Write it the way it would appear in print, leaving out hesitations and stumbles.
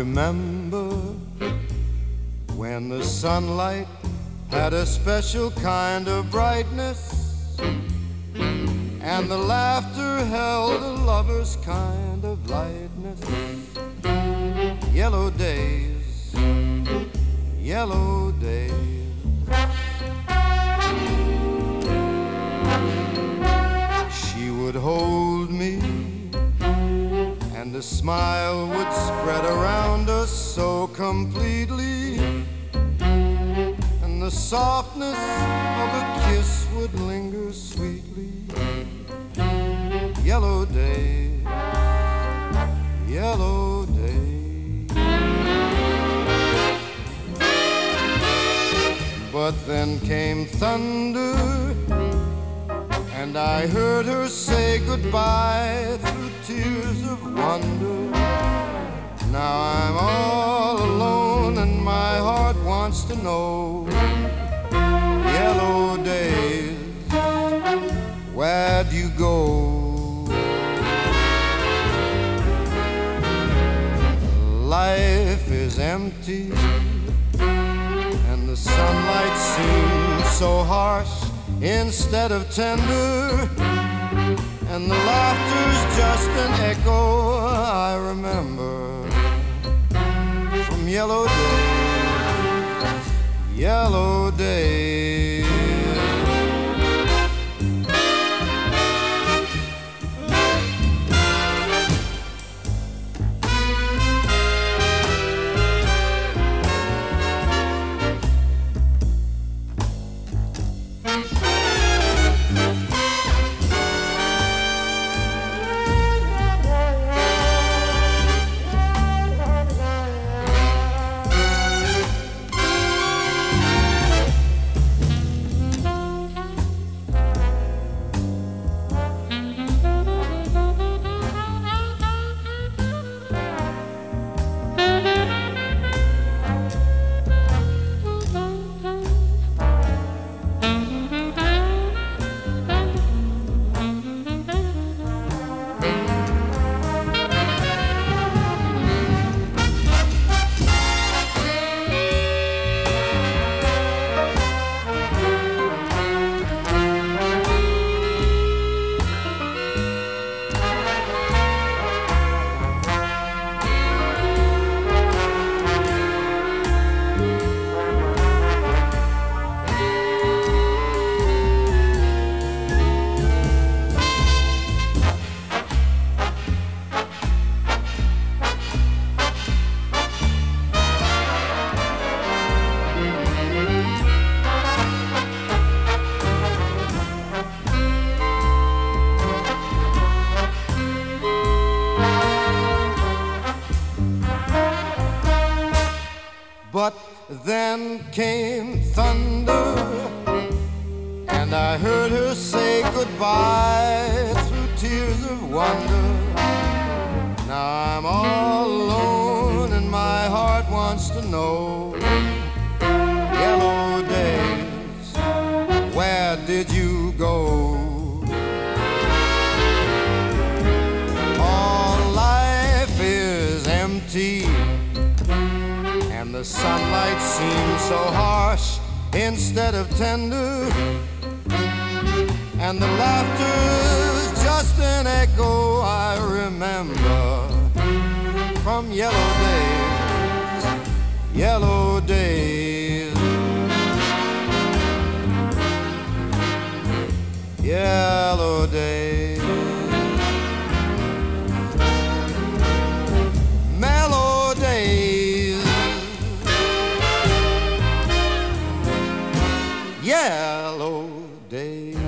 remember when the sunlight had a special kind of brightness, and the laughter held a lover's kind of lightness. Yellow days, yellow days. She would hold me, and a smile would spread around us so completely, and the softness of a kiss would linger sweetly. Yellow days, yellow days. But then came thunder, and I heard her say goodbye through tears of wonder. Now I'm all alone and my heart wants to know. Yellow days, where'd you go? Life is empty, and the sunlight seems so harsh instead of tender, and the laughter's just an echo I remember from yellow days, yellow days. But then came thunder, and I heard her say goodbye through tears of wonder. Now I'm all alone and my heart wants to know. Yellow days, where did you go? All life is empty, and the sunlight seems so harsh instead of tender, and the laughter's just an echo I remember from yellow days, yellow days, yellow days. Mellow days, yellow days.